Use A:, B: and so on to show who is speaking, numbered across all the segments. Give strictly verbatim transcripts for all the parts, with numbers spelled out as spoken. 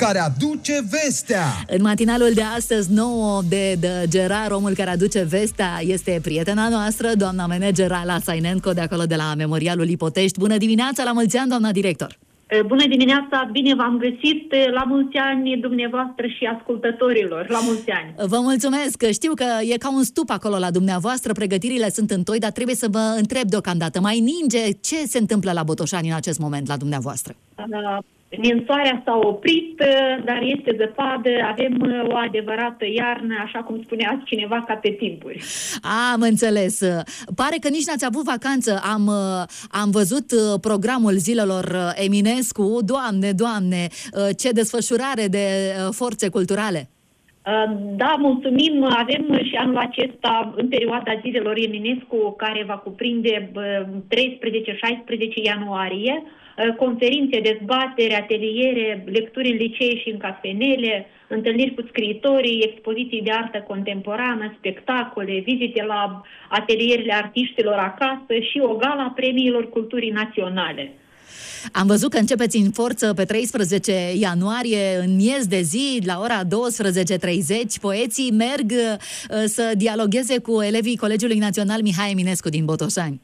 A: care aduce vestea.
B: În matinalul de astăzi, nouă de, de Gerard, omul care aduce vestea, este prietena noastră, doamna manager Ala Sainenco, de acolo de la Memorialul Ipotești. Bună dimineața, la mulți ani, doamna director!
C: Bună dimineața, bine v-am găsit, la mulți ani dumneavoastră și ascultătorilor, la mulți ani.
B: Vă mulțumesc, știu că e ca un stup acolo la dumneavoastră, pregătirile sunt în toi, dar trebuie să vă întreb deocamdată, mai ninge, ce se întâmplă la Botoșani în acest moment la dumneavoastră?
C: Uh, Ninsoarea s-a oprit, dar este zăpadă, avem o adevărată iarnă, așa cum spunea cineva, ca pe timpuri.
B: Am înțeles. Pare că nici n-ați avut vacanță. Am, am văzut programul zilelor Eminescu. Doamne, Doamne, ce desfășurare de forțe culturale!
C: Da, mulțumim. Avem și anul acesta, în perioada zilelor Eminescu, care va cuprinde treisprezece șaisprezece ianuarie, conferințe, dezbatere, ateliere, lecturi în licee și în cafenele, întâlniri cu scriitorii, expoziții de artă contemporană, spectacole, vizite la atelierile artiștilor acasă și o gala a premiilor culturii naționale.
B: Am văzut că începeți în forță pe treisprezece ianuarie, în miez de zi, la ora douăsprezece treizeci. Poeții merg uh, să dialogueze cu elevii Colegiului Național Mihai Eminescu din Botoșani.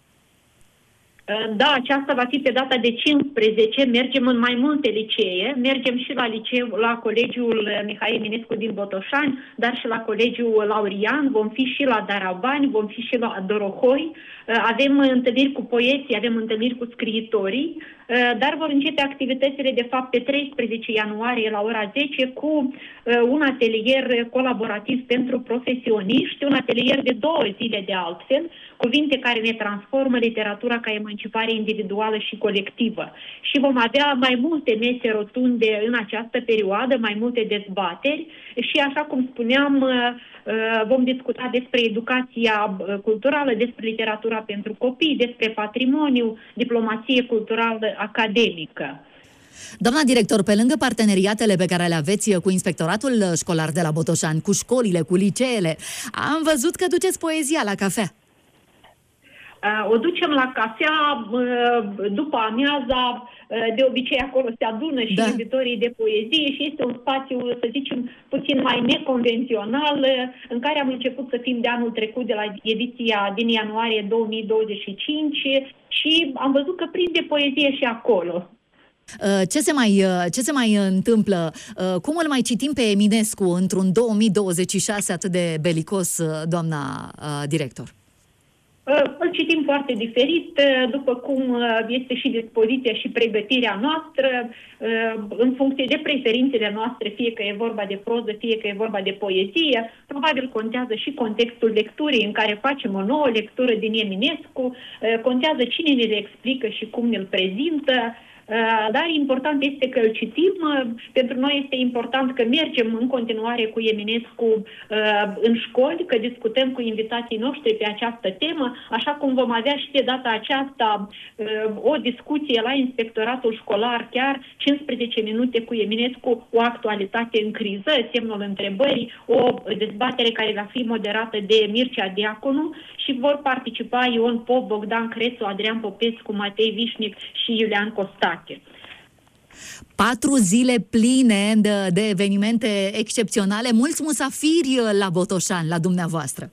C: Da, aceasta va fi pe data de cincisprezece, mergem în mai multe licee, mergem și la liceu, la Colegiul Mihai Eminescu din Botoșani, dar și la Colegiul Laurian, vom fi și la Darabani, vom fi și la Dorohoi, avem întâlniri cu poeții, avem întâlniri cu scriitorii, dar vor începe activitățile de fapt pe treisprezece ianuarie la ora zece cu un atelier colaborativ pentru profesioniști, un atelier de două zile de altfel, cuvinte care ne transformă, literatura ca emancipare individuală și colectivă. Și vom avea mai multe mese rotunde în această perioadă, mai multe dezbateri și, așa cum spuneam, vom discuta despre educația culturală, despre literatura pentru copii, despre patrimoniu, diplomație culturală academică.
B: Doamna director, pe lângă parteneriatele pe care le aveți cu Inspectoratul Școlar de la Botoșani, cu școlile, cu liceele, am văzut că duceți poezia la cafea.
C: O ducem la cafea după amiaza, de obicei acolo se adună și da. iubitorii de poezie și este un spațiu, să zicem, puțin mai neconvențional, în care am început să fim de anul trecut, de la ediția din ianuarie două mii douăzeci și cinci, și am văzut că prinde poezie și acolo.
B: Ce se mai, ce se mai întâmplă? Cum îl mai citim pe Eminescu într-un două mii douăzeci și șase atât de belicos, doamna director?
C: Îl citim foarte diferit, după cum este și dispoziția și pregătirea noastră, în funcție de preferințele noastre, fie că e vorba de proză, fie că e vorba de poezie. Probabil contează și contextul lecturii în care facem o nouă lectură din Eminescu, contează cine ne le explică și cum ne-l prezintă. Dar important este că îl citim. Pentru noi este important că mergem în continuare cu Eminescu în școli, că discutăm cu invitații noștri pe această temă, așa cum vom avea și de data aceasta o discuție la Inspectoratul Școlar, chiar cincisprezece minute cu Eminescu, o actualitate în criză, semnul întrebării, o dezbatere care va fi moderată de Mircea Diaconu și vor participa Ion Pop, Bogdan Crețu, Adrian Popescu, Matei Vișnic și Iulian Costache.
B: Patru zile pline de, de evenimente excepționale, mulți musafiri la Botoșani, la dumneavoastră.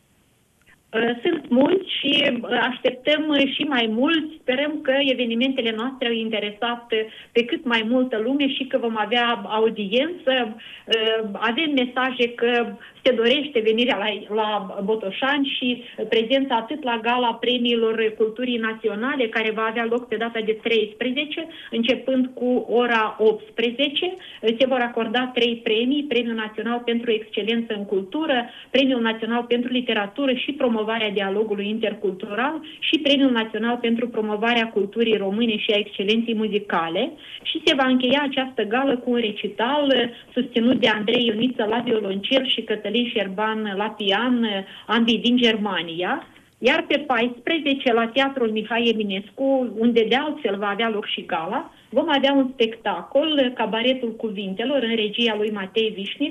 C: Sunt mulți și așteptăm și mai mulți. Sperăm că evenimentele noastre au interesat pe cât mai multă lume și că vom avea audiență. Avem mesaje că se dorește venirea la, la Botoșani și prezența atât la gala premiilor culturii naționale, care va avea loc pe data de treisprezece, începând cu ora optsprezece. Se vor acorda trei premii: Premiul Național pentru Excelență în Cultură, Premiul Național pentru Literatură și Promovarea Dialogului Intercultural și Premiul Național pentru Promovarea Culturii Române și a Excelenței Muzicale. Și se va încheia această gală cu un recital susținut de Andrei Ioniță la violoncel și Cătălin Șerban la pian, ambii din Germania. Iar pe paisprezece, la Teatrul Mihai Eminescu, unde de altfel va avea loc și gala, vom avea un spectacol, Cabaretul Cuvintelor, în regia lui Matei Vișnic,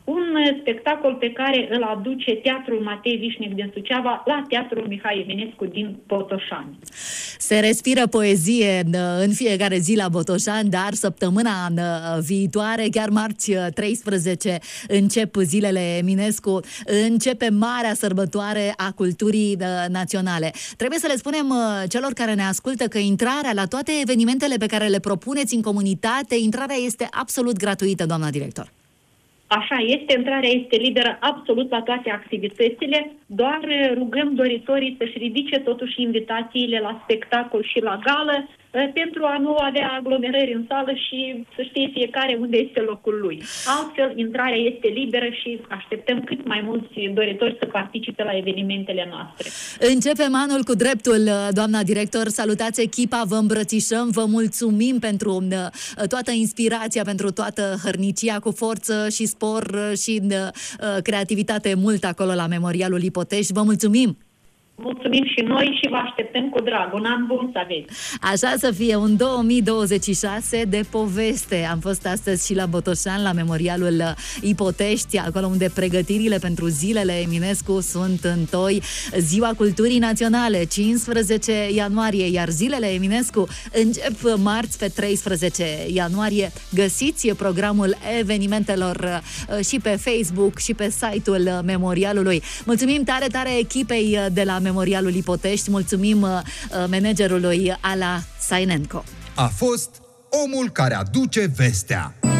C: un spectacol pe care îl aduce Teatrul Matei Vișnec din Suceava la Teatrul Mihai Eminescu din Botoșani.
B: Se respiră poezie în fiecare zi la Botoșani, dar săptămâna viitoare, chiar marți treisprezece, încep zilele Eminescu, începe marea sărbătoare a culturii naționale. Trebuie să le spunem celor care ne ascultă că intrarea la toate evenimentele pe care le propuneți în comunitate, intrarea este absolut gratuită, doamna director.
C: Așa este, intrarea este liberă absolut la toate activitățile, doar rugăm doritorii să-și ridice totuși invitațiile la spectacol și la gală, pentru a nu avea aglomerări în sală și să știe fiecare unde este locul lui. Altfel, intrarea este liberă și așteptăm cât mai mulți doritori să participe la evenimentele noastre.
B: Începem anul cu dreptul, doamna director. Salutați echipa, vă îmbrățișăm, vă mulțumim pentru toată inspirația, pentru toată hărnicia cu forță și spor și creativitate mult acolo la Memorialul Ipotești. Vă mulțumim!
C: Mulțumim și noi și vă așteptăm cu drag. Un an bun să aveți!
B: Așa să fie, un două mii douăzeci și șase de poveste. Am fost astăzi și la Botoșani, la Memorialul Ipotești, acolo unde pregătirile pentru zilele Eminescu sunt întoi. Ziua Culturii Naționale, cincisprezece ianuarie, iar zilele Eminescu încep marți pe treisprezece ianuarie. Găsiți programul evenimentelor și pe Facebook și pe site-ul Memorialului. Mulțumim tare, tare echipei de la Memorialul Ipotești, mulțumim uh, managerului Ala Sainenko.
A: A fost omul care aduce vestea.